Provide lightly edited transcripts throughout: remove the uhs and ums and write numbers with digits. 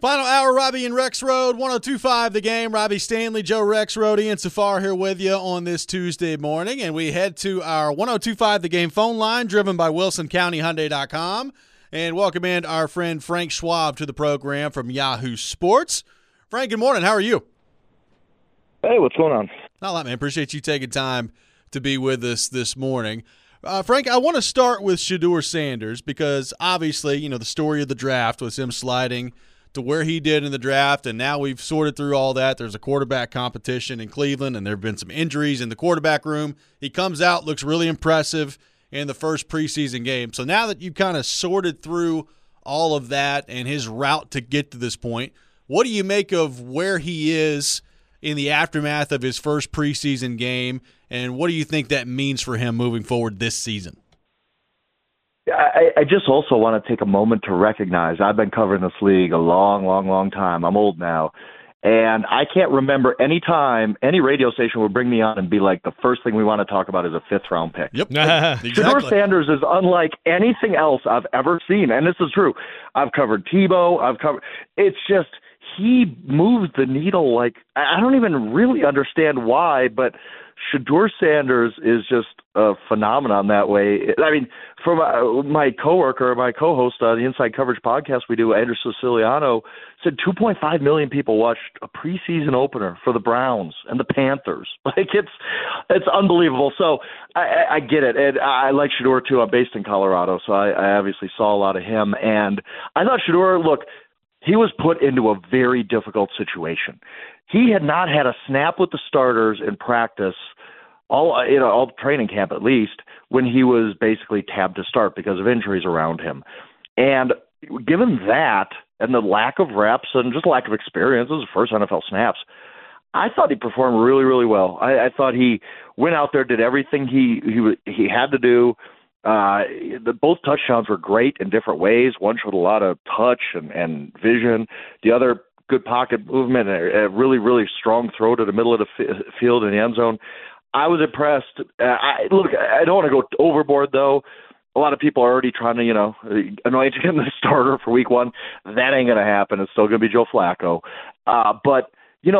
Final hour, Robbie and Rex Road, 102.5 The Game. Robbie Stanley, Joe Rex Road, Ian Safar here with you on this Tuesday morning. And we head to our 102.5 The Game phone line, driven by WilsonCountyHyundai.com. And welcome in our friend Frank Schwab to the program from Yahoo Sports. Frank, good morning. How are you? Hey, what's going on? Not a lot, man. Appreciate you taking time to be with us this morning. Frank, I want to start with Shedeur Sanders because obviously, the story of the draft was him sliding to where he did in the draft, and now we've sorted through all that. There's a quarterback competition in Cleveland, and there have been some injuries in the quarterback room. He comes out, looks really impressive in the first preseason game. So now that you've kind of sorted through all of that and his route to get to this point, what do you make of where he is in the aftermath of his first preseason game, and what do you think that means for him moving forward this season? I just also want to take a moment to recognize I've been covering this league a long time. I'm old now. And I can't remember any time any radio station would bring me on and be like, the first thing we want to talk about is a fifth-round pick. Yep, exactly. Shedeur Sanders is unlike anything else I've ever seen. And this is true. I've covered Tebow. It's just he moves the needle like I don't even really understand why, but Shedeur Sanders is just a phenomenon that way. I mean, from my coworker, my co-host on the Inside Coverage podcast we do, Andrew Siciliano, said 2.5 million people watched a preseason opener for the Browns and the Panthers. Like it's unbelievable. So I get it, and I like Shedeur too. I'm based in Colorado, so I obviously saw a lot of him, and I thought Shedeur, look, he was put into a very difficult situation. He had not had a snap with the starters in practice all training camp at least, when he was basically tabbed to start because of injuries around him. And given that and the lack of reps and just lack of experience, this is the first NFL snaps, I thought he performed really, really well. I thought he went out there, did everything he had to do. Both touchdowns were great in different ways. One showed a lot of touch and vision. The other, good pocket movement, a really, really strong throw to the middle of the field in the end zone. I was impressed. I don't want to go overboard, though. A lot of people are already trying to, anoint him the starter for week one. That ain't going to happen. It's still going to be Joe Flacco. But,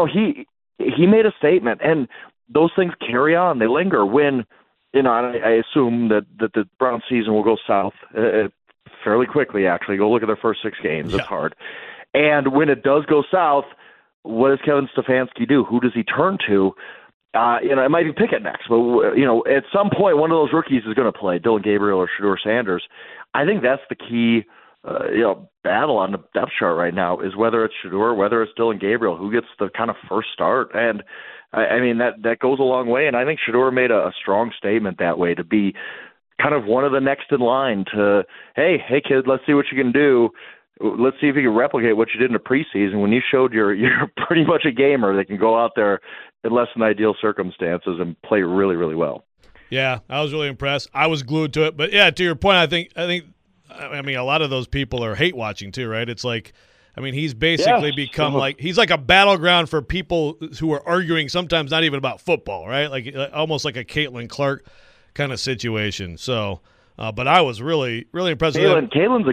he made a statement, and those things carry on. They linger when, I assume that the Browns season will go south fairly quickly, actually. Go look at their first 6 games. Yeah. It's hard. And when it does go south, what does Kevin Stefanski do? Who does he turn to? It might be Pickett next, but, at some point, one of those rookies is going to play, Dillon Gabriel or Shedeur Sanders. I think that's the key, battle on the depth chart right now is whether it's Shedeur, whether it's Dillon Gabriel, who gets the kind of first start. And, that goes a long way. And I think Shedeur made a strong statement that way to be kind of one of the next in line to, hey, kid, let's see what you can do. Let's see if you can replicate what you did in the preseason when you showed you're pretty much a gamer that can go out there in less than ideal circumstances and play really, really well. Yeah, I was really impressed. I was glued to it. But, yeah, to your point, I think a lot of those people are hate watching too, right? It's like, he's basically become he's like a battleground for people who are arguing sometimes not even about football, right? Like almost like a Caitlin Clark kind of situation. So – but I was really, really impressed with him. Caitlin's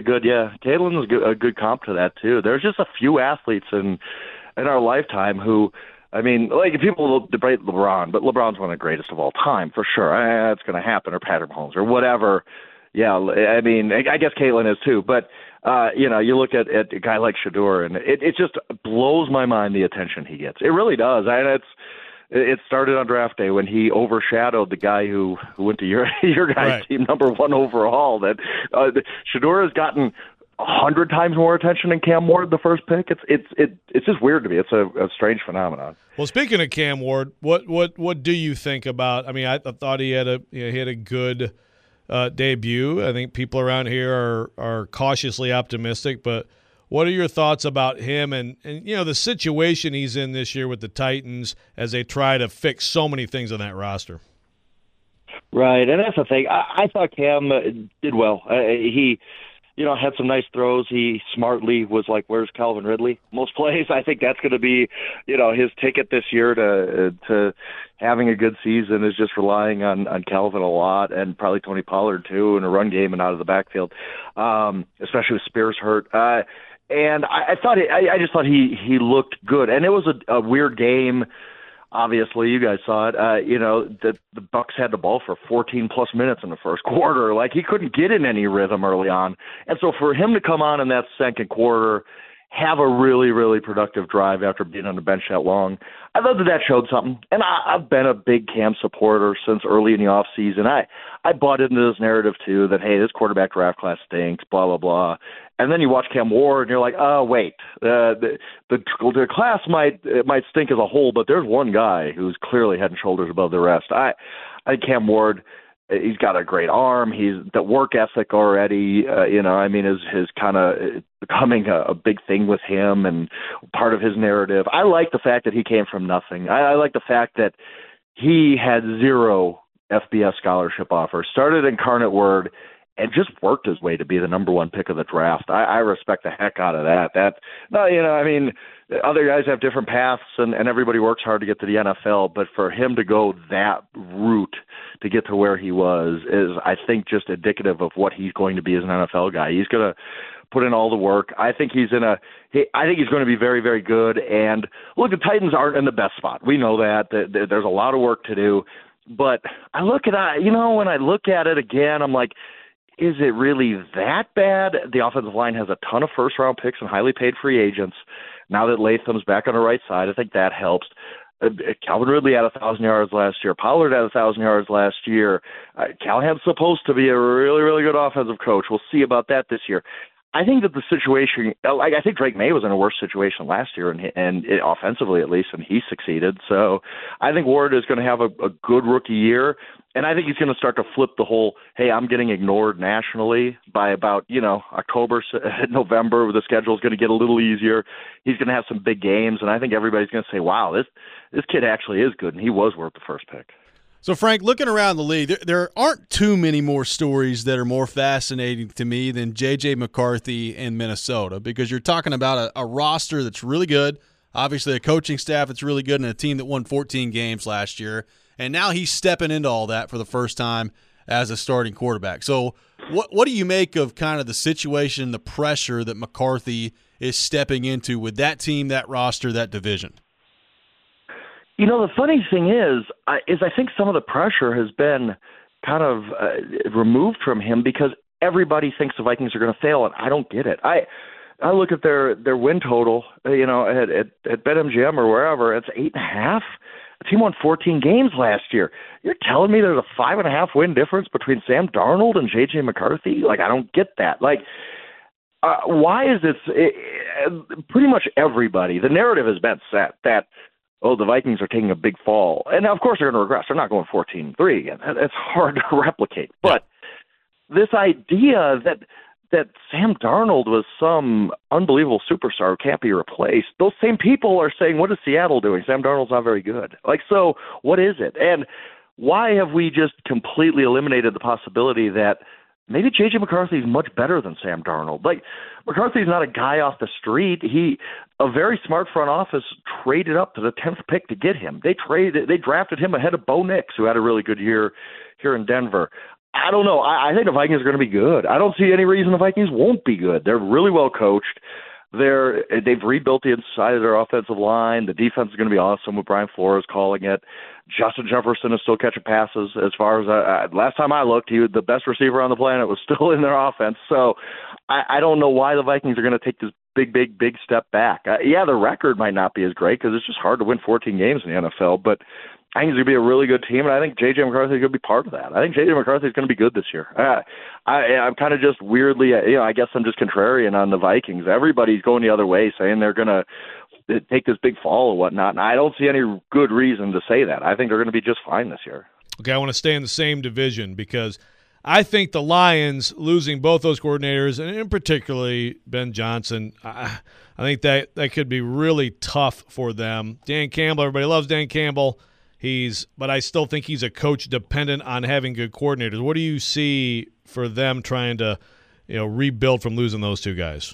a good comp to that too. There's just a few athletes in our lifetime who, people debate LeBron, but LeBron's one of the greatest of all time for sure. That's going to happen, or Patrick Mahomes, or whatever. Yeah, I guess Caitlin is too. But you look at a guy like Shedeur, and it just blows my mind the attention he gets. It really does. It started on draft day when he overshadowed the guy who went to your guys' right. Team number 1 overall. That Shedeur has gotten 100 times more attention than Cam Ward, the first pick. It's just weird to me. It's a strange phenomenon. Well, speaking of Cam Ward, what do you think about? I thought he had a good debut. I think people around here are cautiously optimistic, but. What are your thoughts about him and the situation he's in this year with the Titans as they try to fix so many things on that roster? Right, and that's the thing. I thought Cam did well. He, had some nice throws. He smartly was like, "Where's Calvin Ridley?" Most plays. I think that's going to be, his ticket this year to having a good season is just relying on Calvin a lot, and probably Tony Pollard too in a run game and out of the backfield, especially with Spears hurt. And I just thought he looked good. And it was a weird game. Obviously, you guys saw it. The Bucks had the ball for 14-plus minutes in the first quarter. Like, he couldn't get in any rhythm early on. And so for him to come on in that second quarter, have a really, really productive drive after being on the bench that long, I thought that showed something. And I've been a big Cam supporter since early in the offseason. I bought into this narrative, too, that, hey, this quarterback draft class stinks, blah, blah, blah. And then you watch Cam Ward, and you're like, oh, wait, the class might stink as a whole, but there's one guy who's clearly head and shoulders above the rest. I think Cam Ward, he's got a great arm. He's the work ethic already, is kind of becoming a big thing with him and part of his narrative. I like the fact that he came from nothing. I like the fact that he had 0 FBS scholarship offers, started Incarnate Word, and just worked his way to be the number 1 pick of the draft. I respect the heck out of that. Other guys have different paths, and everybody works hard to get to the NFL, but for him to go that route to get to where he was is, I think, just indicative of what he's going to be as an NFL guy. He's going to put in all the work. I think he's going to be very, very good. And look, the Titans aren't in the best spot. We know that. There's a lot of work to do. But I look at when I look at it again, I'm like, is it really that bad? The offensive line has a ton of first-round picks and highly paid free agents. Now that Latham's back on the right side, I think that helps. Calvin Ridley had 1,000 yards last year. Pollard had 1,000 yards last year. Callahan's supposed to be a really, really good offensive coach. We'll see about that this year. I think that the situation, I think Drake May was in a worse situation last year, and offensively at least, and he succeeded. So I think Ward is going to have a good rookie year, and I think he's going to start to flip the whole, hey, I'm getting ignored nationally by about, October, November. The schedule is going to get a little easier. He's going to have some big games, and I think everybody's going to say, wow, this kid actually is good, and he was worth the first pick. So, Frank, looking around the league, there aren't too many more stories that are more fascinating to me than J.J. McCarthy in Minnesota, because you're talking about a roster that's really good, obviously a coaching staff that's really good, and a team that won 14 games last year, and now he's stepping into all that for the first time as a starting quarterback. So what do you make of kind of the situation, the pressure that McCarthy is stepping into with that team, that roster, that division? The funny thing is I think some of the pressure has been kind of removed from him because everybody thinks the Vikings are going to fail, and I don't get it. I look at their win total, at BetMGM or wherever, it's 8.5. The team won 14 games last year. You're telling me there's a 5.5 win difference between Sam Darnold and J.J. McCarthy? Like, I don't get that. Like, why is it pretty much everybody, the narrative has been set that, the Vikings are taking a big fall. And, of course, they're going to regress. They're not going 14-3 again. It's hard to replicate. But this idea that Sam Darnold was some unbelievable superstar who can't be replaced, those same people are saying, what is Seattle doing? Sam Darnold's not very good. Like, so what is it? And why have we just completely eliminated the possibility that maybe J.J. McCarthy is much better than Sam Darnold? Like, McCarthy's not a guy off the street. A very smart front office traded up to the 10th pick to get him. They drafted him ahead of Bo Nix, who had a really good year here in Denver. I don't know. I think the Vikings are going to be good. I don't see any reason the Vikings won't be good. They're really well coached. They've rebuilt the inside of their offensive line. The defense is going to be awesome with Brian Flores calling it. Justin Jefferson is still catching passes. As far as last time I looked, he was the best receiver on the planet, was still in their offense. So I don't know why the Vikings are going to take this big step back. The record might not be as great because it's just hard to win 14 games in the NFL, but I think it's going to be a really good team, and I think J.J. McCarthy is going to be part of that. I think J.J. McCarthy is going to be good this year. I'm kind of just weirdly, I guess I'm just contrarian on the Vikings. Everybody's going the other way, saying they're going to take this big fall or whatnot, and I don't see any good reason to say that. I think they're going to be just fine this year. Okay, I want to stay in the same division because I think the Lions losing both those coordinators, and in particularly Ben Johnson, I think that could be really tough for them. Dan Campbell, everybody loves Dan Campbell. But I still think he's a coach dependent on having good coordinators. What do you see for them trying to, rebuild from losing those two guys?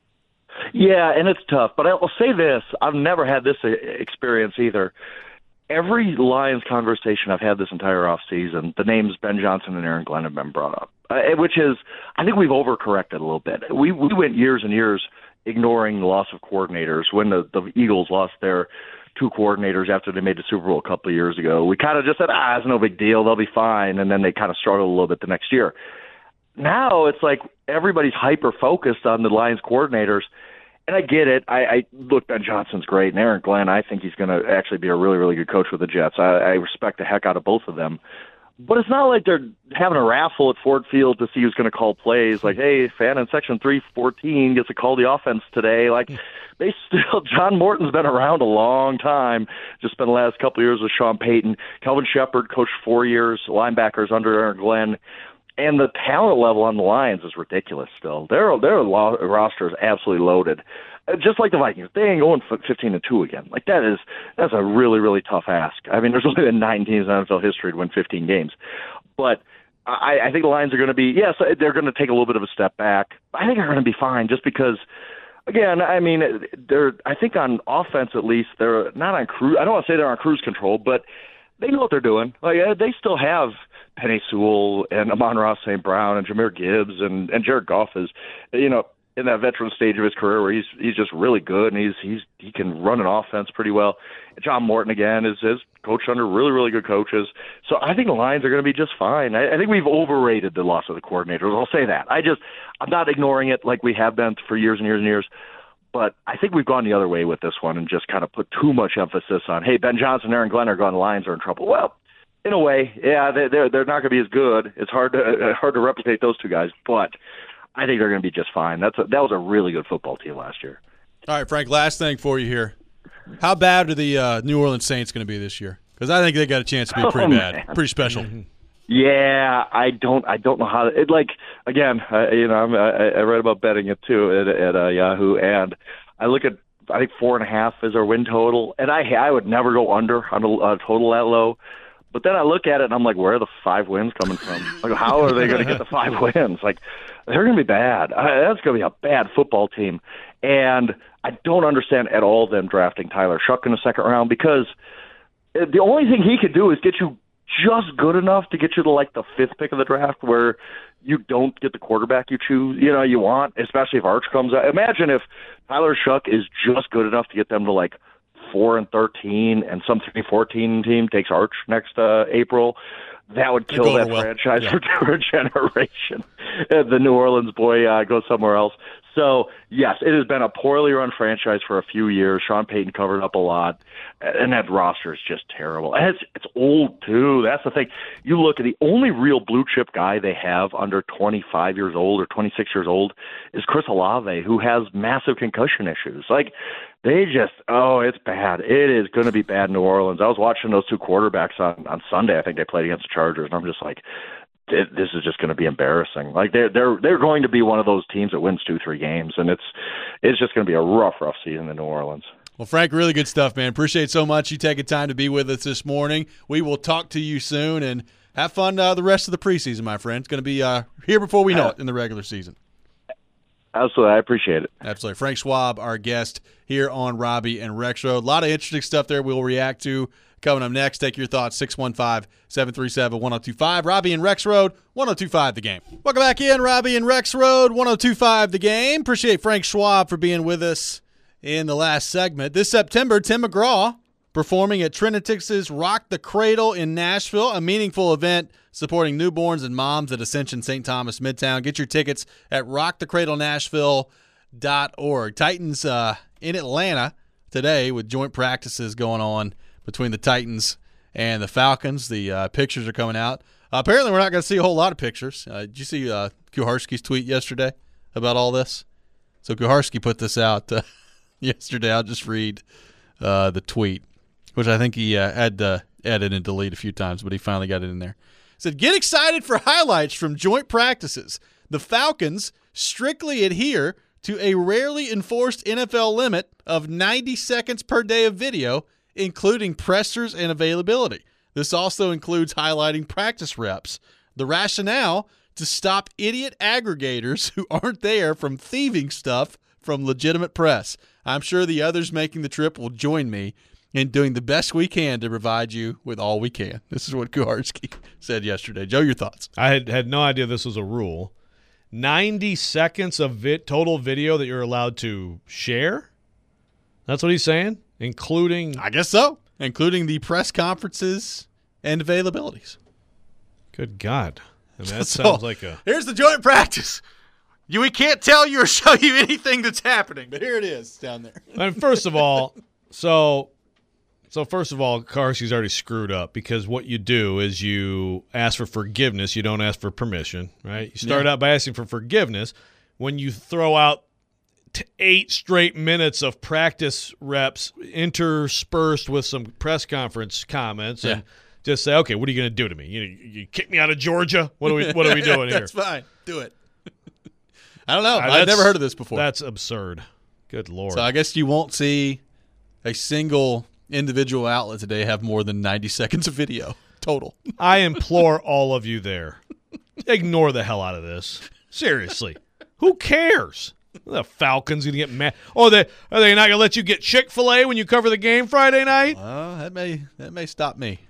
Yeah, and it's tough. But I will say this: I've never had this experience either. Every Lions conversation I've had this entire offseason, the names Ben Johnson and Aaron Glenn have been brought up, which is, I think we've overcorrected a little bit. We went years and years ignoring the loss of coordinators. When the Eagles lost their 2 coordinators after they made the Super Bowl a couple of years ago, we kind of just said, it's no big deal, they'll be fine, and then they kind of struggled a little bit the next year. Now it's like everybody's hyper-focused on the Lions coordinators, and I get it. Look, Ben Johnson's great, and Aaron Glenn, I think he's going to actually be a really, really good coach with the Jets. I respect the heck out of both of them. But it's not like they're having a raffle at Ford Field to see who's going to call plays. Like, hey, fan in Section 314 gets to call the offense today. Like, John Morton's been around a long time. Just spent the last couple of years with Sean Payton. Kelvin Shepard coached 4 years, linebackers under Aaron Glenn. And the talent level on the Lions is ridiculous still. Their roster is absolutely loaded. Just like the Vikings, they ain't going 15-2 again. Like that's a really, really tough ask. I mean, there's only been 9 teams in NFL history to win 15 games. But I think the Lions are going to be, yes, they're going to take a little bit of a step back. I think they're going to be fine just because, again, I mean, I think on offense at least, they're not on cruise. I don't want to say they're on cruise control, but they know what they're doing. Like they still have Penei Sewell and Amon-Ra St. Brown and Jahmyr Gibbs and Jared Goff is, in that veteran stage of his career where he's just really good and he can run an offense pretty well. John Morton again is coached under really, really good coaches. So I think the Lions are going to be just fine. I think we've overrated the loss of the coordinators. I'll say that. I'm not ignoring it like we have been for years and years and years. But I think we've gone the other way with this one and just kind of put too much emphasis on, hey, Ben Johnson and Aaron Glenn are gone, the Lions are in trouble. Well, in a way, yeah, they're not going to be as good. It's hard to replicate those two guys, but I think they're going to be just fine. That was a really good football team last year. All right, Frank, last thing for you here. How bad are the New Orleans Saints going to be this year? Because I think they got a chance to be pretty bad, man. Pretty special. Yeah, I don't know how to. Again, I read about betting it too at Yahoo, and I look at, I think 4.5 is our win total, and I would never go under on a total that low. But then I look at it and I'm like, where are the 5 wins coming from? Like, how are they going to get the 5 wins? Like, they're going to be bad. That's going to be a bad football team. And I don't understand at all them drafting Tyler Shuck in the second round, because the only thing he could do is get you just good enough to get you to like the 5th pick of the draft, where you don't get the quarterback you choose, you want, especially if Arch comes out. Imagine if Tyler Shuck is just good enough to get them to like 4-13 and some 3-14 team takes Arch next April. That would kill that franchise for a generation. The New Orleans boy goes somewhere else. So, yes, it has been a poorly run franchise for a few years. Sean Payton covered up a lot, and that roster is just terrible. And it's old, too. That's the thing. You look at the only real blue-chip guy they have under 25 years old or 26 years old is Chris Olave, who has massive concussion issues. Like, they just, it's bad. It is going to be bad in New Orleans. I was watching those 2 quarterbacks on Sunday. I think they played against the Chargers, and I'm just like, this is just going to be embarrassing. Like they're going to be one of those teams that wins 2-3 games, and it's just going to be a rough season in New Orleans. Well, Frank, really good stuff, man. Appreciate so much you taking time to be with us this morning. We will talk to you soon, and have fun the rest of the preseason, my friend. It's going to be here before we know it in the regular season. Absolutely. I appreciate it. Absolutely. Frank Schwab, our guest here on Robbie and Rex Road. A lot of interesting stuff there we'll react to coming up next. Take your thoughts, 615-737-1025. Robbie and Rex Road, 1025 The Game. Welcome back in, Robbie and Rex Road, 1025 The Game. Appreciate Frank Schwab for being with us in the last segment. This September, Tim McGraw performing at Trinitix's Rock the Cradle in Nashville, a meaningful event supporting newborns and moms at Ascension St. Thomas Midtown. Get your tickets at rockthecradlenashville.org. Titans in Atlanta today with joint practices going on between the Titans and the Falcons. The pictures are coming out. Apparently, we're not going to see a whole lot of pictures. Did you see Kuharski's tweet yesterday about all this? So Kuharski put this out yesterday. I'll just read the tweet, which I think he had to edit and delete a few times, but he finally got it in there. It said, get excited for highlights from joint practices. The Falcons strictly adhere to a rarely enforced NFL limit of 90 seconds per day of video, including pressers and availability. This also includes highlighting practice reps. The rationale, to stop idiot aggregators who aren't there from thieving stuff from legitimate press. I'm sure the others making the trip will join me in doing the best we can to provide you with all we can. This is what Kuharski said yesterday. Joe, your thoughts? I had no idea this was a rule. 90 seconds of total video that you're allowed to share? That's what he's saying, including... I guess so, including the press conferences and availabilities. Good God. I mean, that sounds like a... Here's the joint practice. We can't tell you or show you anything that's happening, but here it is down there. And first of all, so first of all, Carsey's already screwed up because what you do is you ask for forgiveness. You don't ask for permission, right? You start out by asking for forgiveness. When you throw out 8 straight minutes of practice reps interspersed with some press conference comments and just say, okay, what are you going to do to me? You kick me out of Georgia? What are we doing here? That's fine. Do it. I don't know. I've never heard of this before. That's absurd. Good Lord. So I guess you won't see a single individual outlet today have more than 90 seconds of video total. I implore all of you there, ignore the hell out of this. Seriously. Who cares? The Falcons going to get mad. Oh, are they not going to let you get Chick-fil-A when you cover the game Friday night? That may stop me.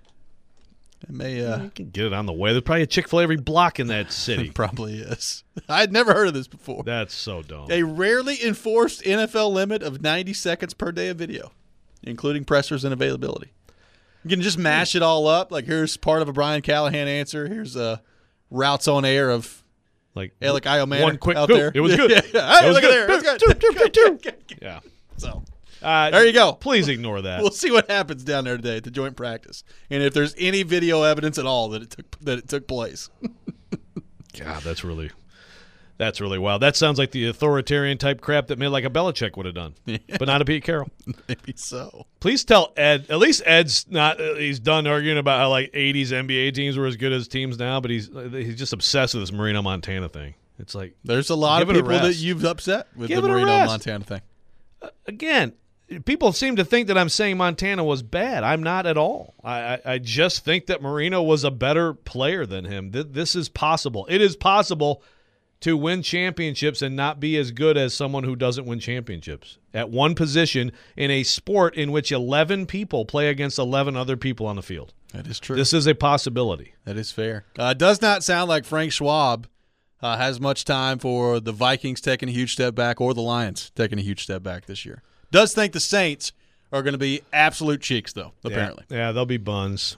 It may. You can get it on the way. There's probably a Chick-fil-A every block in that city. Probably is. I'd never heard of this before. That's so dumb. A rarely enforced NFL limit of 90 seconds per day of video, including pressers and availability. You can just mash it all up. Like, here's part of a Brian Callahan answer. Here's routes on air of like Alec Iomanner one quick out poop. there. It was good. Hey, look at there. It was good. Yeah. So there you go. Please ignore that. We'll see what happens down there today at the joint practice, and if there's any video evidence at all that it took place. God, that's really wild. That sounds like the authoritarian type crap that like a Belichick would have done, but not a Pete Carroll. Maybe so. Please tell Ed. At least Ed's not. He's done arguing about how like '80s NBA teams were as good as teams now, but he's just obsessed with this Marino Montana thing. It's like there's a lot of people that you've upset with the Marino Montana thing. Again, people seem to think that I'm saying Montana was bad. I'm not at all. I just think that Marino was a better player than him. This is possible. It is possible to win championships and not be as good as someone who doesn't win championships at one position in a sport in which 11 people play against 11 other people on the field. That is true. This is a possibility. That is fair. It does not sound like Frank Schwab has much time for the Vikings taking a huge step back or the Lions taking a huge step back this year. Does think the Saints are going to be absolute cheeks, though, apparently. Yeah, they'll be buns.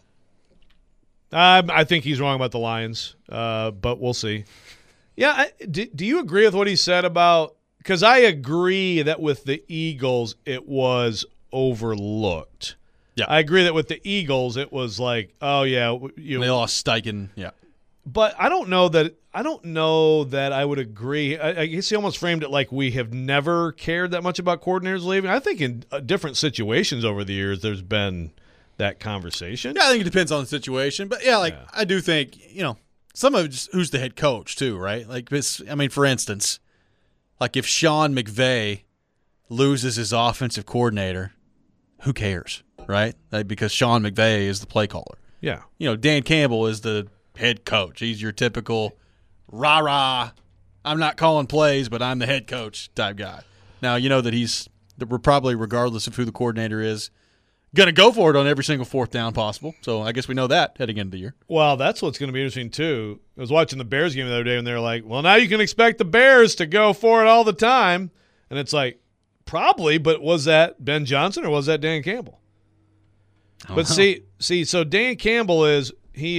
I think he's wrong about the Lions, but we'll see. Yeah, do you agree with what he said about – because I agree that with the Eagles it was overlooked. Yeah. I agree that with the Eagles it was like, oh, yeah. They lost Steichen, yeah. But I don't know that I would agree. I guess he almost framed it like we have never cared that much about coordinators leaving. I think in different situations over the years there's been that conversation. Yeah, I think it depends on the situation. But, I do think, some of it's who's the head coach too, right? Like this, for instance, like if Sean McVay loses his offensive coordinator, who cares, right? Because Sean McVay is the play caller. Yeah. Dan Campbell is the head coach. He's your typical rah-rah, I'm not calling plays, but I'm the head coach type guy. Now, we're probably, regardless of who the coordinator is, going to go for it on every single fourth down possible. So I guess we know that heading into the year. Well, that's what's going to be interesting, too. I was watching the Bears game the other day, and they're like, well, now you can expect the Bears to go for it all the time. And it's like, probably, but was that Ben Johnson or was that Dan Campbell? But see, so Dan Campbell is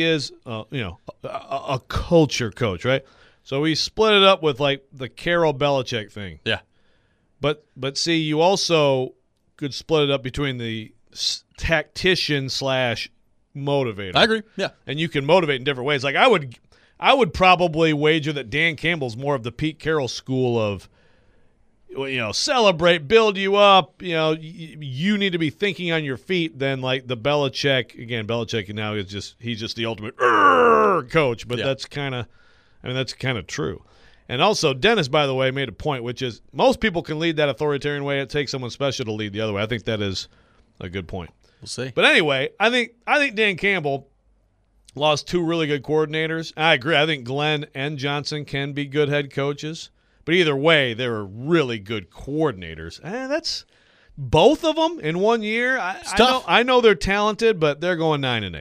a culture coach, right? So we split it up with like the Carroll Belichick thing. Yeah. But see, you also could split it up between the tactician / motivator. I agree. Yeah. And you can motivate in different ways. Like I would probably wager that Dan Campbell's more of the Pete Carroll school of, celebrate, build you up. You need to be thinking on your feet than like the Belichick. Again, Belichick now he's just the ultimate coach. But that's kind of true. And also, Dennis, by the way, made a point, which is most people can lead that authoritarian way. It takes someone special to lead the other way. I think that is a good point. We'll see. But anyway, I think Dan Campbell lost 2 really good coordinators. I agree. I think Glenn and Johnson can be good head coaches. But either way, they were really good coordinators. That's both of them in one year. I know they're talented, but they're going 9-8.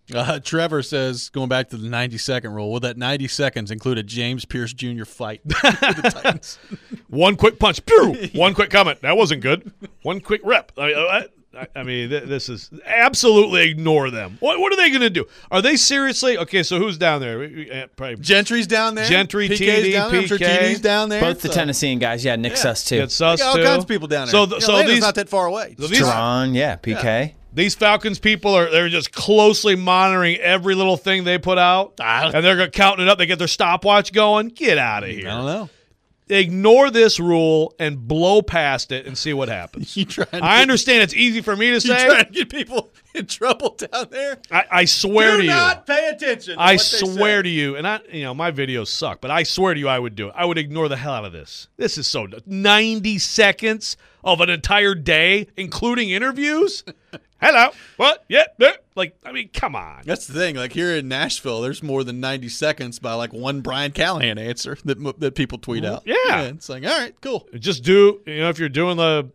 Trevor says, going back to the 90-second rule, will that 90 seconds include a James Pierce Jr. fight with the Titans? One quick punch. Pew! One quick comment. That wasn't good. One quick rep. I mean, this is absolutely ignore them. What are they going to do? Are they seriously? Okay, so who's down there? Probably Gentry's down there. Gentry, PK's TD, down there. I'm sure PK. TD's down there. Both the Tennessean guys. Yeah, Nick Suss, too. It's us, all too. kinds of people down there. So Atlanta's these not that far away. So these- Teron, yeah, PK. Yeah. These Falcons people they're just closely monitoring every little thing they put out, and they're counting it up. They get their stopwatch going. Get out of here. I don't know. Ignore this rule and blow past it and see what happens. I understand it's easy for me to You say. trying to get people in trouble down there? I swear to you. Do not pay attention to I what they swear say. to you, and my videos suck, but I swear to you I would do it. I would ignore the hell out of this. This is so 90 seconds of an entire day, including interviews? Hello. What? Yeah. Like, I mean, come on. That's the thing. Like here in Nashville, there's more than 90 seconds by like one Brian Callahan answer that people tweet out. Yeah. It's like, all right, cool. Just do, if you're doing the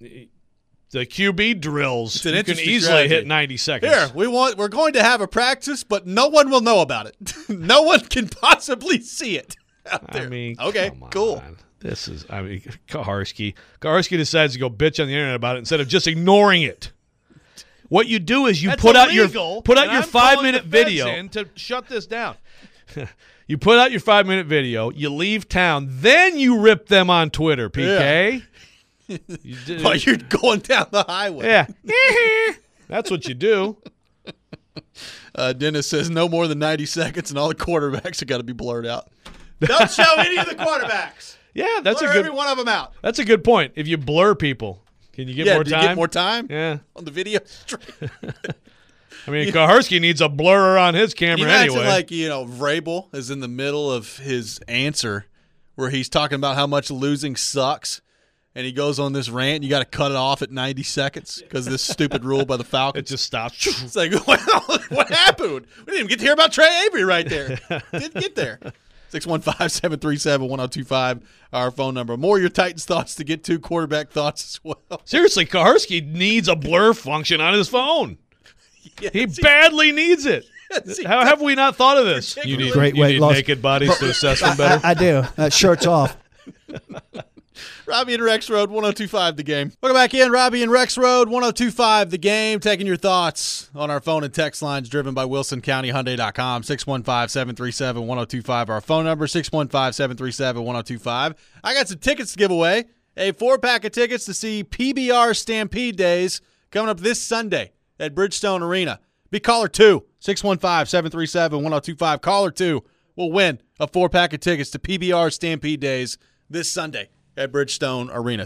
QB drills, an you can interesting easily strategy. hit 90 seconds. Here, we're going to have a practice, but no one will know about it. No one can possibly see it out there. I mean, okay, come cool. on. This is, Kaharski. Kaharski decides to go bitch on the internet about it instead of just ignoring it. What you do is you That's put out your illegal, 5-minute the feds video in to shut this down. You put out your 5-minute video, you leave town, then you rip them on Twitter, PK. You did- While you're going down the highway. yeah. That's what you do. Dennis says no more than 90 seconds, and all the quarterbacks have got to be blurred out. Don't show any of the quarterbacks. Yeah, that's Blur a every good one of them out. That's a good point. If you blur people, can you get more do time? you get more time? Yeah. On the video stream. I mean, Kaharski needs a blurrer on his Can camera you imagine, anyway. like, Vrabel is in the middle of his answer where he's talking about how much losing sucks, and he goes on this rant. You got to cut it off at 90 seconds because of this stupid rule by the It Falcons. just stops. It's like, well, what happened? We didn't even get to hear about Trey Avery right there. Didn't get there. 615-737-1025, our phone number. More of your Titans thoughts to get to, quarterback thoughts as well. Seriously, Kaharski needs a blur function on his phone. Yes, He badly needs it. he How have we not thought of this? You need- Great you weight need loss. naked bodies to assess them better. I do. Shirts off. Robbie and Rex Road, 1025 The Game. Welcome back in, Robbie and Rex Road, 1025 The Game. Taking your thoughts on our phone and text lines driven by WilsonCountyHyundai.com. 615-737-1025, our phone number, 615-737-1025. I got some tickets to give away. A 4-pack of tickets to see PBR Stampede Days coming up this Sunday at Bridgestone Arena. Be caller 2, 615-737-1025. Caller 2 will win a 4-pack of tickets to PBR Stampede Days this Sunday at Bridgestone Arena,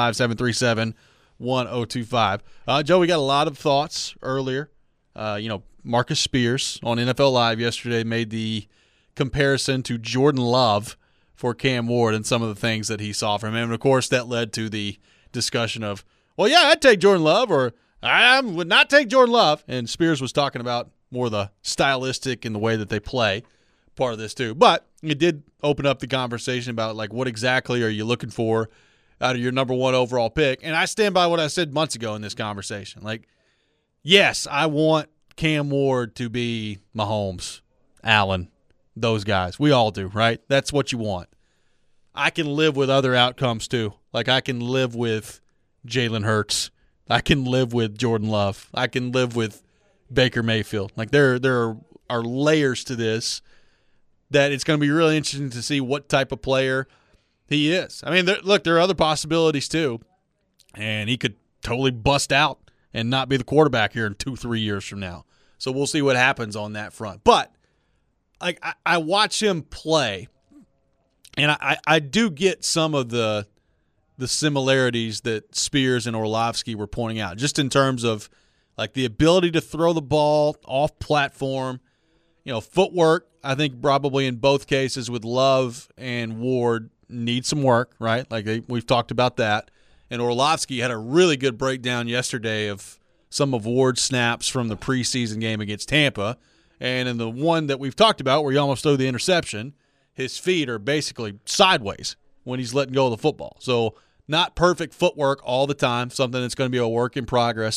615-737-1025. Joe, we got a lot of thoughts earlier. Marcus Spears on NFL Live yesterday made the comparison to Jordan Love for Cam Ward and some of the things that he saw from him. And, of course, that led to the discussion of, well, yeah, I'd take Jordan Love, or I would not take Jordan Love. And Spears was talking about more the stylistic and the way that they play part of this too. But it did open up the conversation about, like, what exactly are you looking for out of your number one overall pick? And I stand by what I said months ago in this conversation. Like, yes, I want Cam Ward to be Mahomes, Allen, those guys. We all do, right? That's what you want. I can live with other outcomes too. Like, I can live with Jalen Hurts. I can live with Jordan Love. I can live with Baker Mayfield. Like, there are layers to this that it's going to be really interesting to see what type of player he is. I mean, there are other possibilities too, and he could totally bust out and not be the quarterback here in 2-3 years from now. So we'll see what happens on that front. But like, I watch him play, and I do get some of the similarities that Spears and Orlovsky were pointing out, just in terms of, like, the ability to throw the ball off platform. Footwork, I think probably in both cases with Love and Ward need some work, right? Like, we've talked about that. And Orlovsky had a really good breakdown yesterday of some of Ward's snaps from the preseason game against Tampa. And in the one that we've talked about where he almost threw the interception, his feet are basically sideways when he's letting go of the football. So not perfect footwork all the time, something that's going to be a work in progress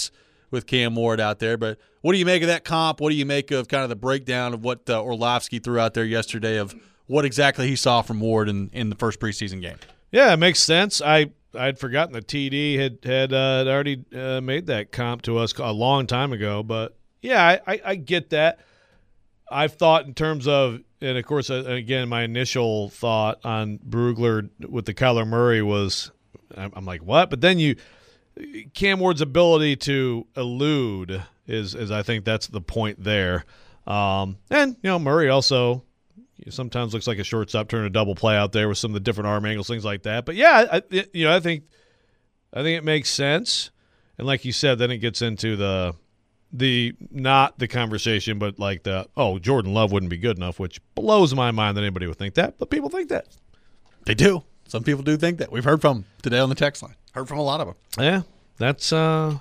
with Cam Ward out there. But what do you make of that comp? What do you make of kind of the breakdown of what Orlovsky threw out there yesterday of what exactly he saw from Ward in the first preseason game? Yeah, it makes sense. I'd forgotten that TD had already made that comp to us a long time ago. But, yeah, I get that. I've thought in terms of – and, of course, again, my initial thought on Brugler with the Kyler Murray was I'm like, what? But then Cam Ward's ability to elude is I think that's the point there. And, Murray also – sometimes looks like a shortstop turning a double play out there with some of the different arm angles, things like that. But yeah, I think it makes sense. And like you said, then it gets into the not the conversation, but like Jordan Love wouldn't be good enough, which blows my mind that anybody would think that. But people think that. They do. Some people do think that. We've heard from them today on the text line. Heard from a lot of them. Yeah, that's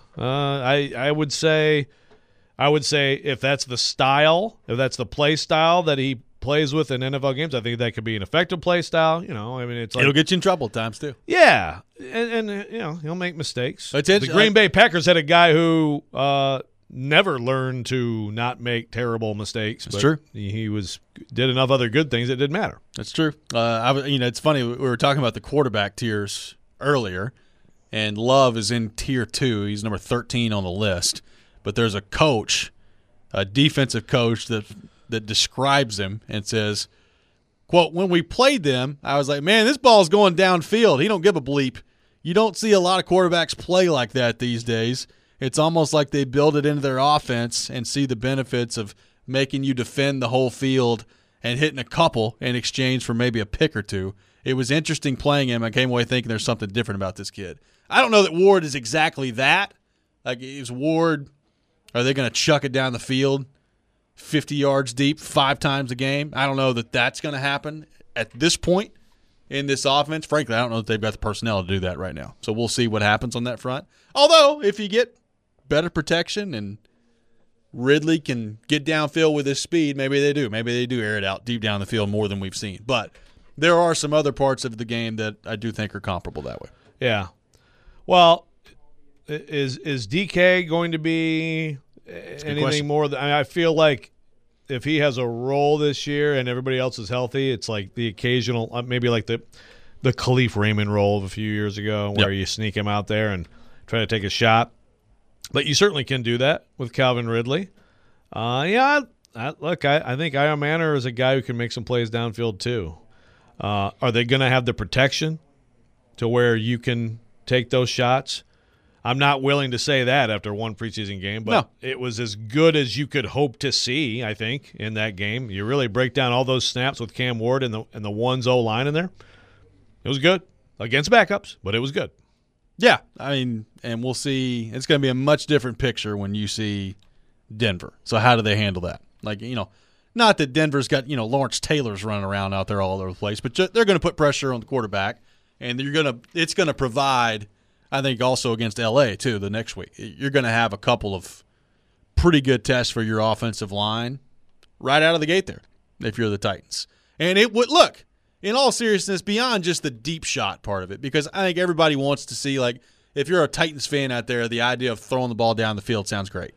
I would say if that's the style, if that's the play style that he plays with in NFL games, I think that could be an effective play style. It's like, it'll get you in trouble at times too. Yeah, and he'll make mistakes. The Green Bay Packers had a guy who never learned to not make terrible mistakes. That's true. He did enough other good things it didn't matter. That's true. It's funny, we were talking about the quarterback tiers earlier, and Love is in tier 2. He's number 13 on the list. But there's a coach, a defensive coach that describes him and says, quote, when we played them, I was like, man, this ball's going downfield. He don't give a bleep. You don't see a lot of quarterbacks play like that these days. It's almost like they build it into their offense and see the benefits of making you defend the whole field and hitting a couple in exchange for maybe a pick or two. It was interesting playing him. I came away thinking there's something different about this kid. I don't know that Ward is exactly that. Like, is Ward, are they going to chuck it down the field 50 yards deep 5 times a game? I don't know that that's going to happen at this point in this offense. Frankly, I don't know that they've got the personnel to do that right now. So we'll see what happens on that front. Although, if you get better protection and Ridley can get downfield with his speed, maybe they do. Maybe they do air it out deep down the field more than we've seen. But there are some other parts of the game that I do think are comparable that way. Yeah. Well, is DK going to be anything more than, I feel like if he has a role this year and everybody else is healthy, it's like the occasional, maybe like the Khalif Raymond role of a few years ago where you sneak him out there and try to take a shot. But you certainly can do that with Calvin Ridley. I think Iron Manor is a guy who can make some plays downfield too. Are they going to have the protection to where you can take those shots? I'm not willing to say that after one preseason game, but It was as good as you could hope to see, I think, in that game. You really break down all those snaps with Cam Ward and the 1-0 line in there. It was good against backups, but it was good. Yeah, I mean, and we'll see. It's going to be a much different picture when you see Denver. So how do they handle that? Like, not that Denver's got, Lawrence Taylor's running around out there all over the place, but they're going to put pressure on the quarterback, and it's going to provide, I think, also against L.A. too the next week. You're going to have a couple of pretty good tests for your offensive line right out of the gate there if you're the Titans. And it would look, in all seriousness, beyond just the deep shot part of it, because I think everybody wants to see, like, if you're a Titans fan out there, the idea of throwing the ball down the field sounds great.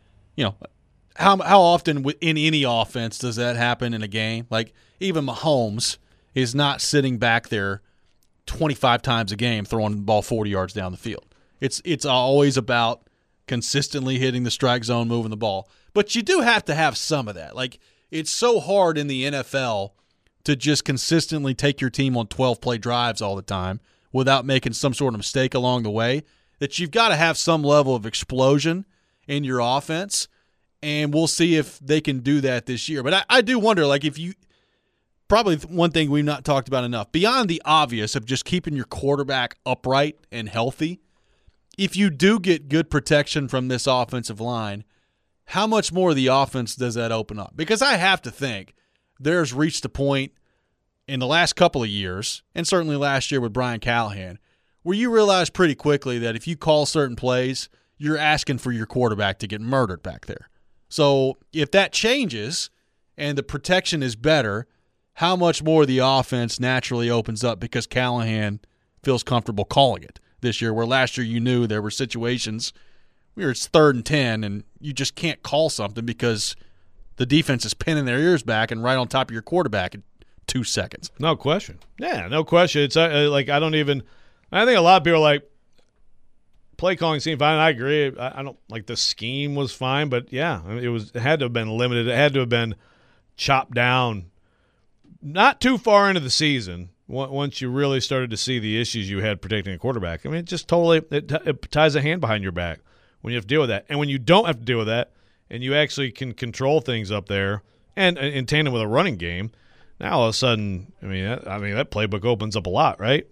How often in any offense does that happen in a game? Like, even Mahomes is not sitting back there 25 times a game throwing the ball 40 yards down the field. It's always about consistently hitting the strike zone, moving the ball. But you do have to have some of that. Like, it's so hard in the NFL to just consistently take your team on 12-play drives all the time without making some sort of mistake along the way, that you've got to have some level of explosion in your offense, and we'll see if they can do that this year. But I do wonder, like, if you – probably one thing we've not talked about enough, beyond the obvious of just keeping your quarterback upright and healthy, if you do get good protection from this offensive line, how much more of the offense does that open up? Because I have to think there's reached a point in the last couple of years, and certainly last year with Brian Callahan, where you realize pretty quickly that if you call certain plays, you're asking for your quarterback to get murdered back there. So if that changes and the protection is better, how much more the offense naturally opens up because Callahan feels comfortable calling it this year, where last year you knew there were situations it's 3rd and 10, and you just can't call something because the defense is pinning their ears back and right on top of your quarterback in 2 seconds. No question. Yeah, no question. It's like I think a lot of people are like, play calling seemed fine. I agree. I don't like the scheme was fine, but yeah, it had to have been limited. It had to have been chopped down not too far into the season once you really started to see the issues you had protecting a quarterback. I mean, it just totally it ties a hand behind your back when you have to deal with that. And when you don't have to deal with that and you actually can control things up there and in tandem with a running game, now all of a sudden, that playbook opens up a lot, right?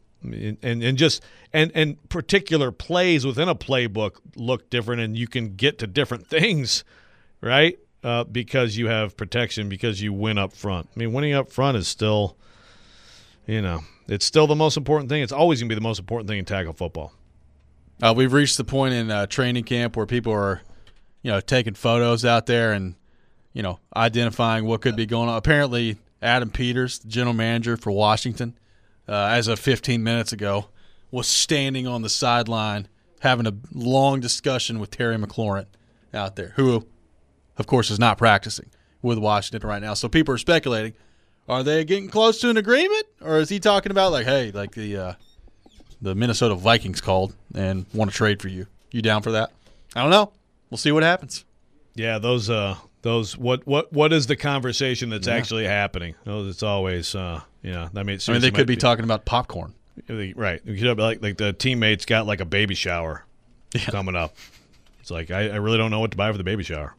And particular plays within a playbook look different, and you can get to different things, right? Because you have protection, because you win up front. I mean, winning up front is still, it's still the most important thing. It's always going to be the most important thing in tackle football. We've reached the point in training camp where people are, taking photos out there and, identifying what could be going on. Apparently, Adam Peters, the general manager for Washington, as of 15 minutes ago, was standing on the sideline having a long discussion with Terry McLaurin out there, who, of course, is not practicing with Washington right now. So people are speculating, are they getting close to an agreement? Or is he talking about, like, hey, like the Minnesota Vikings called and want to trade for you? You down for that? I don't know. We'll see what happens. Yeah, those what is the conversation that's actually happening? It's always they could be talking about popcorn. Right. You could be like the teammates got like a baby shower coming up. It's like I really don't know what to buy for the baby shower.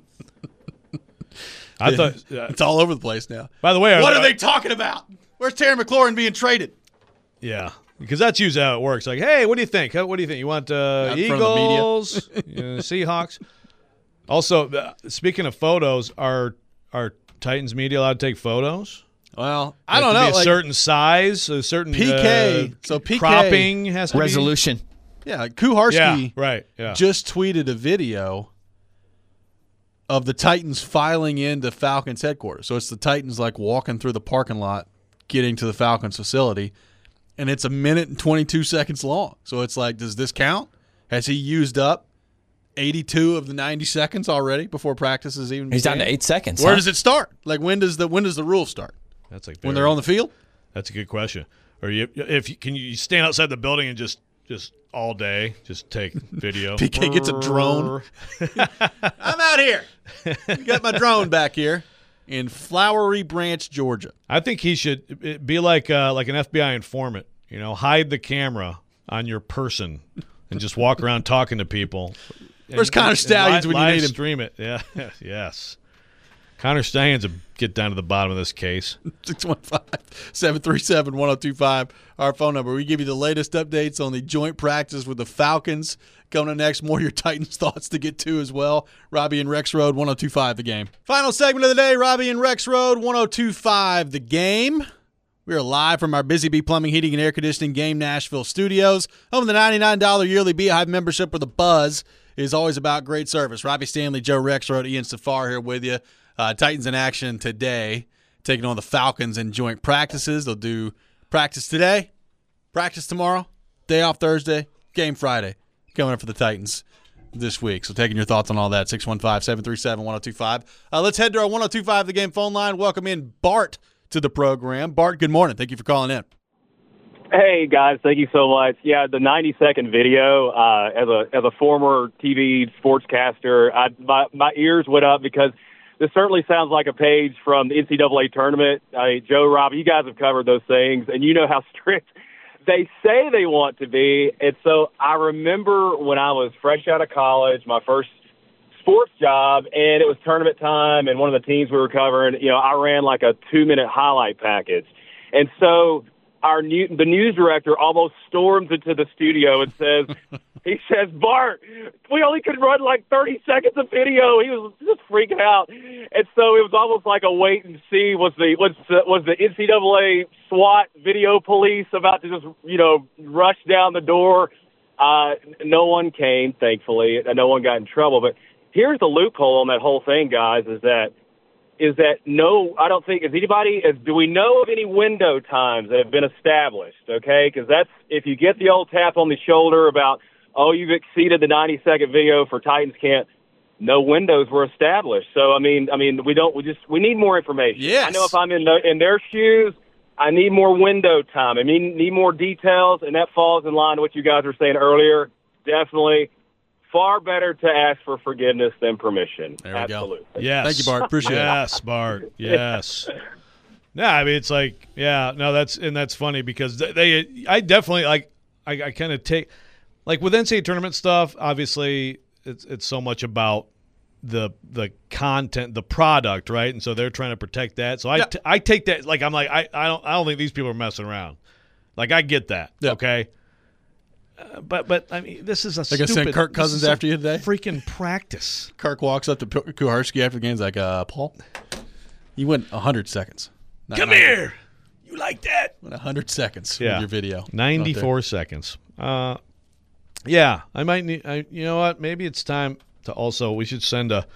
I thought it's all over the place now. By the way, what are they talking about? Where's Terry McLaurin being traded? Yeah, because that's usually how it works. Like, hey, what do you think? What do you think? You want Eagles, Seahawks? Also, speaking of photos, are Titans media allowed to take photos? Well, I don't know. Be a certain size, a certain PK. So PK cropping has to resolution. Yeah, Kuharski just tweeted a video of the Titans filing into Falcons headquarters. So it's the Titans like walking through the parking lot, getting to the Falcons facility, and it's 1 minute and 22 seconds long. So it's like, does this count? Has he used up 82 of the 90 seconds already before practice is even? He's down to 8 seconds. Where does it start? Like when does the rule start? That's like when they're on the field. That's a good question. Or can you stand outside the building and just all day just take video? PK gets a drone. I'm out here. Got my drone back here in Flowery Branch, Georgia. I think he should be like an FBI informant. Hide the camera on your person and just walk around talking to people. Where's Connor Stalions when you need him? Live stream it. Yeah. Yes. Connor Stalions will get down to the bottom of this case. 615-737-1025, our phone number. We give you the latest updates on the joint practice with the Falcons. Coming up next, more of your Titans thoughts to get to as well. Robbie and Rex Road, 102.5 The Game. Final segment of the day, Robbie and Rex Road, 102.5 The Game. We are live from our Busy Bee Plumbing, Heating, and Air Conditioning Game Nashville studios. Home of the $99 yearly Beehive membership where the buzz is always about great service. Robbie Stanley, Joe Rexrode, Ian Safar here with you. Titans in action today, taking on the Falcons in joint practices. They'll do practice today, practice tomorrow, day off Thursday, game Friday, coming up for the Titans this week. So taking your thoughts on all that, 615-737-1025. Let's head to our 102.5 The Game phone line. Welcome in Bart to the program. Bart, good morning. Thank you for calling in. Hey, guys. Thank you so much. Yeah, the 90-second video, as a former TV sportscaster, my ears went up because this certainly sounds like a page from the NCAA tournament. Joe, Rob, you guys have covered those things, and you know how strict they say they want to be. And so I remember when I was fresh out of college, my first sports job, and it was tournament time, and one of the teams we were covering, I ran like a 2-minute highlight package. And so the news director almost storms into the studio and says, he says, Bart, we only could run like 30 seconds of video. He was just freaking out. And so it was almost like a wait and see. Was the NCAA SWAT video police about to just, rush down the door? No one came, thankfully, and no one got in trouble. But here's the loophole on that whole thing, guys, is that no, I don't think, do we know of any window times that have been established, okay? Because that's, if you get the old tap on the shoulder about, oh, you've exceeded the 90-second video for Titans camp. No windows were established. So, I mean, we need more information. Yes. I know if I'm in their shoes, I need more window time. I need more details, and that falls in line to what you guys were saying earlier. Definitely far better to ask for forgiveness than permission. There we Absolutely. go. Yes. Thank you, Bart. Appreciate it. Yes, Bart. Yes. Yeah, I mean, it's like, yeah, no, that's funny because I definitely, like, I kind of take, like, with NCAA tournament stuff, obviously it's so much about the content, the product, right? And so they're trying to protect that. So I take that, like, I'm like, I don't think these people are messing around. Like, I get that, okay? But I mean, this is a They're going to send Kirk Cousins after you today? Freaking practice. Kirk walks up to Kuharski after the game. He's like, Paul, you went 100 seconds. Come here. You like that? 100 seconds with your video. 94 seconds. Yeah, I might need. You know what? Maybe it's time to also. We should send a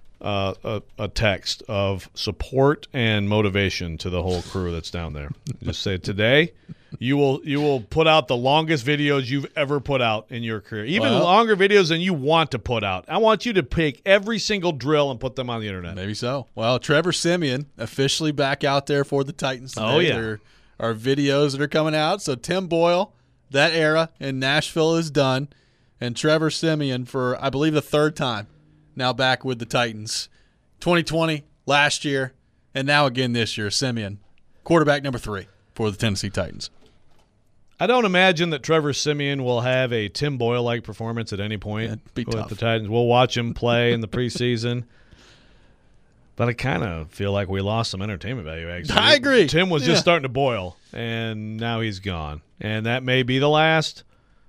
text of support and motivation to the whole crew that's down there. Just say today, you will put out the longest videos you've ever put out in your career, even longer videos than you want to put out. I want you to pick every single drill and put them on the internet. Maybe so. Well, Trevor Siemian officially back out there for the Titans today. Oh, yeah. There are videos that are coming out. So Tim Boyle, that era in Nashville is done. And Trevor Siemian for, I believe, the third time now back with the Titans. 2020, last year, and now again this year, Siemian, quarterback number 3 for the Tennessee Titans. I don't imagine that Trevor Siemian will have a Tim Boyle-like performance at any point with the Titans. We'll watch him play in the preseason. But I kind of feel like we lost some entertainment value, actually. I agree. Tim was just starting to boil, and now he's gone. And that may be the last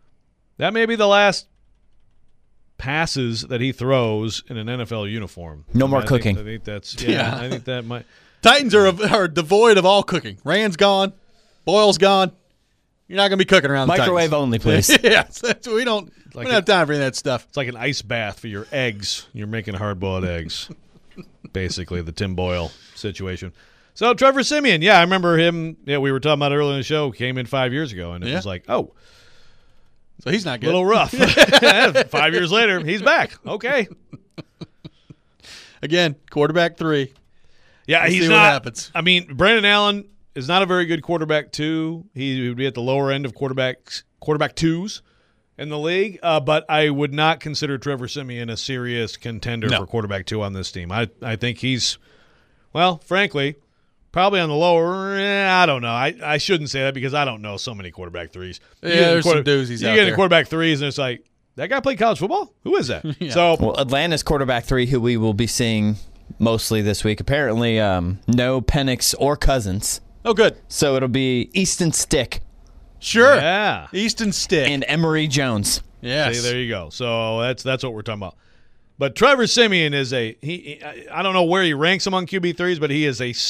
passes that he throws in an NFL uniform. No more cooking. I think that's I think that might. Titans are devoid of all cooking. Rand's gone. Boyle's gone. You're not going to be cooking around the Microwave Titans. only, please. We don't have time for any of that stuff. It's like an ice bath for your eggs. You're making hard-boiled eggs. Basically, the Tim Boyle situation. So Trevor Siemian, I remember him. Yeah, we were talking about earlier in the show. Came in 5 years ago, and it was like, oh, so he's not a good. little rough. 5 years later, he's back. Okay. Again, quarterback 3. Yeah, Let's he's see not. what happens. I mean, Brandon Allen is not a very good quarterback 2. He would be at the lower end of quarterback 2s in the league. But I would not consider Trevor Siemian a serious contender for quarterback 2 on this team. I think he's, well, frankly, probably on the lower. I don't know. I shouldn't say that because I don't know so many quarterback 3s. Yeah, there's some doozies out there. You get in quarterback 3s, and it's like, that guy played college football? Who is that? So, well, Atlanta's quarterback 3, who we will be seeing mostly this week, apparently no Penix or Cousins. Oh, good. So it'll be Easton Stick Sure. Yeah. Easton Stick. and Emery Jones. Yes. See, there you go. So that's what we're talking about. But Trevor Siemian is I don't know where he ranks among QB3s, but he is a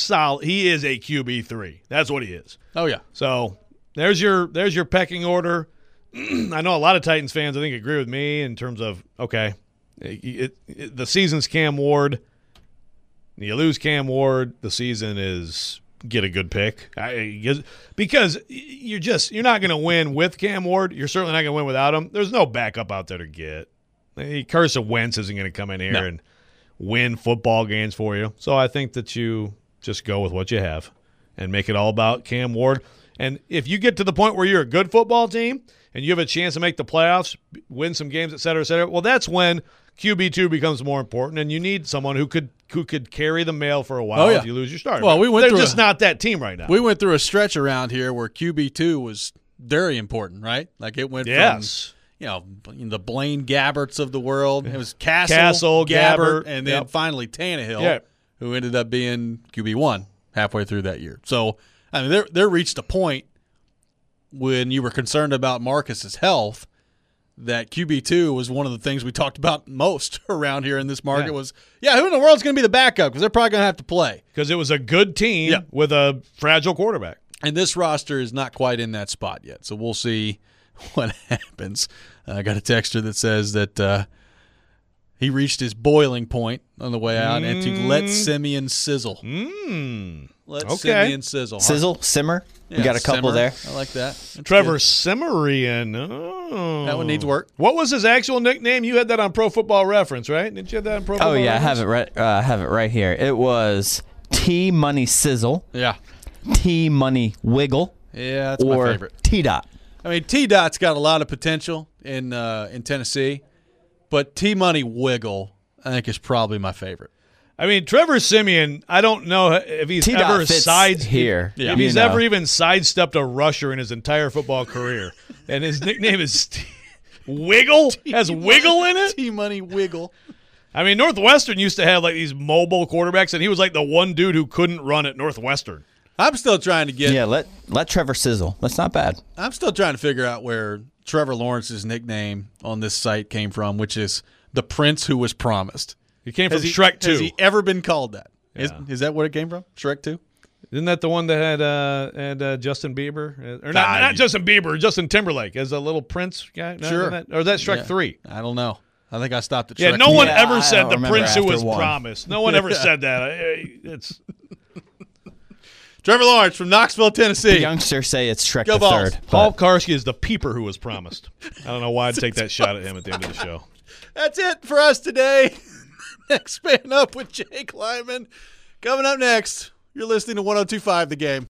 QB3. That's what he is. Oh, yeah. So there's your pecking order. I know a lot of Titans fans, I think, agree with me in terms of, okay, the season's Cam Ward. You lose Cam Ward, the season is get a good pick. Because you're not going to win with Cam Ward. You're certainly not going to win without him. There's no backup out there to get. Carson Wentz isn't going to come in here and win football games for you. So I think that you just go with what you have and make it all about Cam Ward. And if you get to the point where you're a good football team and you have a chance to make the playoffs, win some games, et cetera, well, that's when QB2 becomes more important, and you need someone who could carry the mail for a while if you lose your starter. Well, they're just not that team right now. We went through a stretch around here where QB2 was very important, right? Like it went from the Blaine Gabberts of the world. It was Castle, Gabbert, and then finally Tannehill, who ended up being QB1 halfway through that year. So, I mean, there reached a point when you were concerned about Marcus's health that QB2 was one of the things we talked about most around here in this market was, who in the world's going to be the backup because they're probably going to have to play. Because it was a good team with a fragile quarterback. And this roster is not quite in that spot yet, so we'll see what happens. I got a texter that says that He reached his boiling point on the way out, and to let Simeon sizzle. Let Simeon sizzle. Sizzle, simmer. We got a couple simmer. there. I like that. That's Trevor good. Simmerian. Oh. That one needs work. What was his actual nickname? You had that on Pro Football Reference, right? Didn't you have that on Pro Football Oh, yeah, Reference? I have it right here. It was T-Money Sizzle, Yeah. T-Money Wiggle, Yeah, that's my or favorite. T-Dot. I mean, T-Dot's got a lot of potential in Tennessee, but T-Money Wiggle, I think, is probably my favorite. I mean, Trevor Simeon, I don't know if he's T-Dot ever fits here. Yeah. if he's You know. ever even sidestepped a rusher in his entire football career. And his nickname is Wiggle? Has Wiggle in it? T-Money Wiggle. I mean, Northwestern used to have like these mobile quarterbacks, and he was like the one dude who couldn't run at Northwestern. I'm still trying to get. Yeah, let Trevor sizzle. That's not bad. I'm still trying to figure out where Trevor Lawrence's nickname on this site came from, which is the Prince Who Was Promised. He came from Has Shrek 2. Has he ever been called that? Yeah. Is that where it came from? Shrek 2? Isn't that the one that had Justin Bieber? Or not Justin Bieber, Justin Timberlake as a little Prince guy? No, Sure. Or is that Shrek Yeah. 3? I don't know. I think I stopped at Shrek Yeah, no 2. one Yeah, ever I said don't the remember Prince Who after Was one. Promised. No one ever said that. It's Trevor Lawrence from Knoxville, The Tennessee. youngsters say it's Shrek Go the Vols. Third. Paul but Karski is the peeper who was promised. I don't know why I'd take that shot at him at the end of the show. That's it for us today. Next Man Up with Jake Lyman. Coming up next, you're listening to 102.5 The Game.